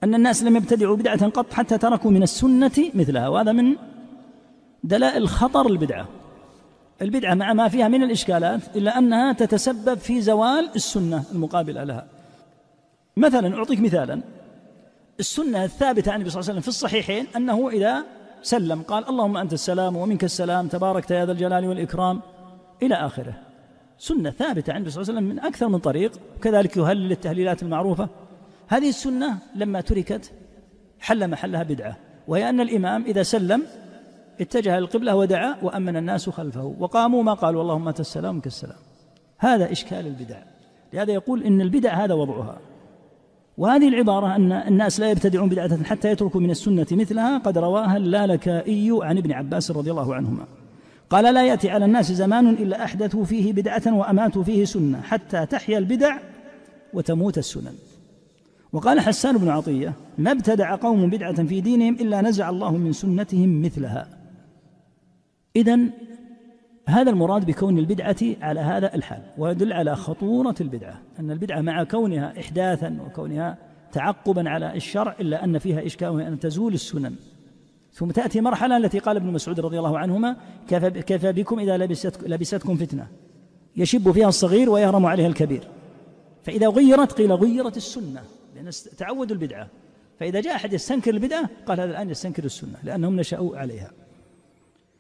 أن الناس لم يبتدعوا بدعة قط حتى تركوا من السنة مثلها، وهذا من دلائل خطر البدعة. البدعة مع ما فيها من الإشكالات إلا أنها تتسبب في زوال السنة المقابلة لها. مثلا أعطيك مثالا، السنة الثابتة عن النبي صلى الله عليه وسلم في الصحيحين أنه إذا سلم قال اللهم أنت السلام ومنك السلام تباركت يا ذا الجلال والإكرام إلى آخره. سنة ثابتة عن النبي صلى الله عليه وسلم من أكثر من طريق، وكذلك يهلل التهليلات المعروفة. هذه السنة لما تركت حل محلها بدعة، وهي أن الإمام إذا سلم اتجه للقبلة ودعا وأمن الناس خلفه وقاموا ما قالوا اللهم أنت السلام ومنك السلام. هذا إشكال البدع، لهذا يقول إن البدع هذا وضعها. وهذه العبارة أن الناس لا يبتدعون بدعة حتى يتركوا من السنة مثلها قد رواها اللالكائي عن ابن عباس رضي الله عنهما قال لا يأتي على الناس زمان إلا أحدثوا فيه بدعة وأماتوا فيه سنة حتى تحيا البدع وتموت السنن. وقال حسان بن عطية ما ابتدع قوم بدعة في دينهم إلا نزع الله من سنتهم مثلها. إذن هذا المراد بكون البدعة على هذا الحال، ويدل على خطورة البدعة، أن البدعة مع كونها إحداثا وكونها تعقبا على الشرع إلا أن فيها إشكال، وهي أن تزول السنن. ثم تأتي مرحلة التي قال ابن مسعود رضي الله عنهما كفى بكم إذا لبستكم فتنة يشب فيها الصغير ويهرم عليها الكبير. فإذا غيرت قيل غيرت السنة، لأن تعودوا البدعة. فإذا جاء أحد يستنكر البدعة قال هذا الآن يستنكر السنة، لأنهم نشأوا عليها.